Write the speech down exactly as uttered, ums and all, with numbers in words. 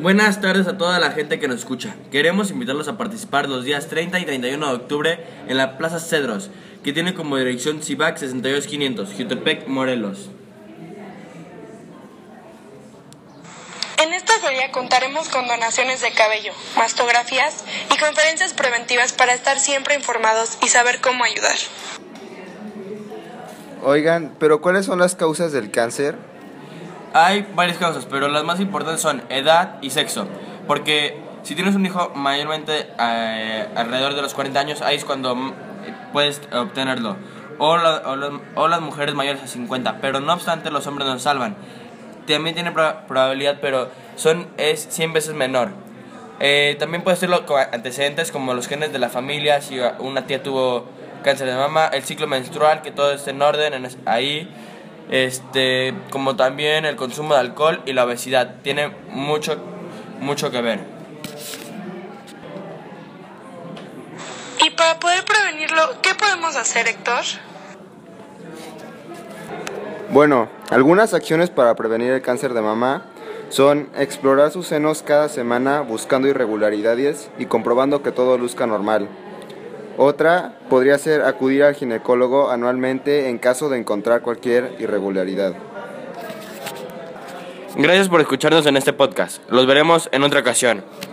Buenas tardes a toda la gente que nos escucha. Queremos invitarlos a participar los días treinta y treinta y uno de octubre en la Plaza Cedros, que tiene como dirección CIVAC sesenta y dos quinientos, Jutepec, Morelos. En esta feria contaremos con donaciones de cabello, mastografías y conferencias preventivas para estar siempre informados y saber cómo ayudar. Oigan, ¿pero cuáles son las causas del cáncer? Hay varias causas, pero las más importantes son edad y sexo. Porque si tienes un hijo mayormente eh, alrededor de los cuarenta años, ahí es cuando puedes obtenerlo. O, la, o, la, o las mujeres mayores a cincuenta, pero no obstante los hombres nos salvan. También tiene probabilidad, pero son, es cien veces menor. Eh, también puede serlo con antecedentes como los genes de la familia, si una tía tuvo cáncer de mama, el ciclo menstrual, que todo esté en orden en es, ahí. Este, como también el consumo de alcohol y la obesidad, tiene mucho, mucho que ver. Y para poder prevenirlo, ¿qué podemos hacer, Héctor? Bueno, algunas acciones para prevenir el cáncer de mama son explorar sus senos cada semana buscando irregularidades y comprobando que todo luzca normal. Otra podría ser acudir al ginecólogo anualmente en caso de encontrar cualquier irregularidad. Gracias por escucharnos en este podcast. Los veremos en otra ocasión.